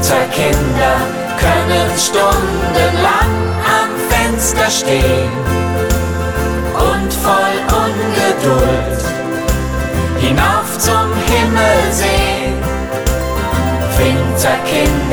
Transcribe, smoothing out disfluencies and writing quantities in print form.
Zwei Kinder können stundenlang am Fenster stehen und voll